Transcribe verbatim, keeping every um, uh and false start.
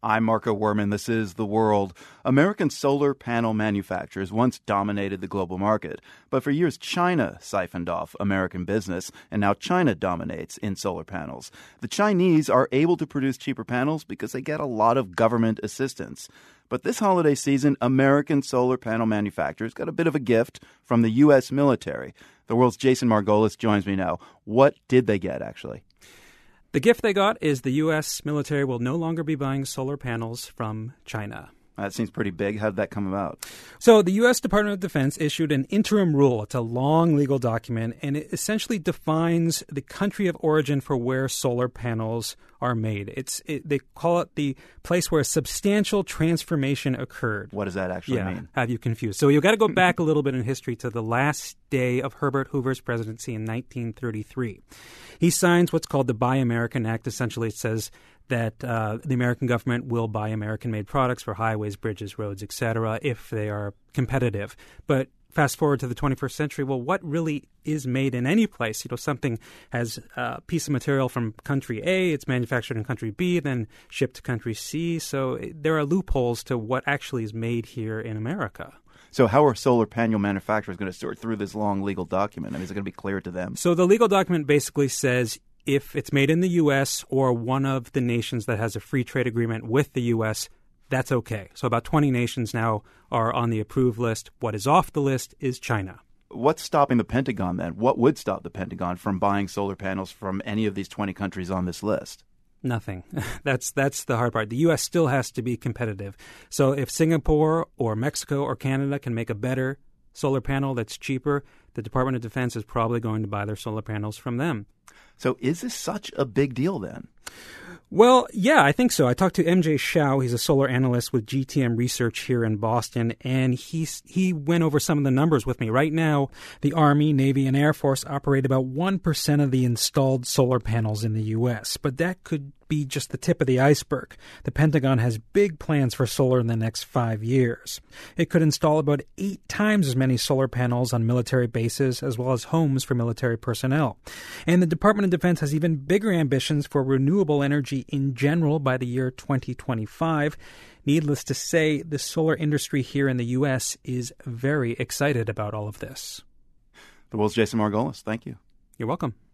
I'm Marco Werman. This is The World. American solar panel manufacturers once dominated the global market, but for years China siphoned off American business, and now China dominates in solar panels. The Chinese are able to produce cheaper panels because they get a lot of government assistance. But this holiday season, American solar panel manufacturers got a bit of a gift from the U S military. The World's Jason Margolis joins me now. What did they get, actually? The gift they got is the U S military will no longer be buying solar panels from China. That seems pretty big. How did that come about? So the U S Department of Defense issued an interim rule. It's a long legal document, and it essentially defines the country of origin for where solar panels are made. It's it, they call it the place where a substantial transformation occurred. What does that actually yeah, mean? Have you confused? So you've got to go back a little bit in history to the last day of Herbert Hoover's presidency in nineteen thirty-three. He signs what's called the Buy American Act. Essentially, it says that uh, the American government will buy American-made products for highways, bridges, roads, et cetera, if they are competitive. But fast forward to the twenty-first century, well, what really is made in any place? You know, something has a piece of material from country A, it's manufactured in country B, then shipped to country C. So there are loopholes to what actually is made here in America. So how are solar panel manufacturers going to sort through this long legal document? I mean, is it going to be clear to them? So the legal document basically says if it's made in the U S or one of the nations that has a free trade agreement with the U S, that's okay. So about twenty nations now are on the approved list. What is off the list is China. What's stopping the Pentagon then? What would stop the Pentagon from buying solar panels from any of these twenty countries on this list? Nothing. That's that's the hard part. The U S still has to be competitive. So if Singapore or Mexico or Canada can make a better solar panel that's cheaper, the Department of Defense is probably going to buy their solar panels from them. So is this such a big deal then? Well, yeah, I think so. I talked to M J Shao. He's a solar analyst with G T M Research here in Boston, and he's, he went over some of the numbers with me. Right now, the Army, Navy, and Air Force operate about one percent of the installed solar panels in the U S, but that could be just the tip of the iceberg. The Pentagon has big plans for solar in the next five years. It could install about eight times as many solar panels on military bases as well as homes for military personnel. And the Department of Defense has even bigger ambitions for renewable energy in general by the year twenty twenty-five. Needless to say, the solar industry here in the U S is very excited about all of this. The World's Jason Margolis. Thank you. You're welcome.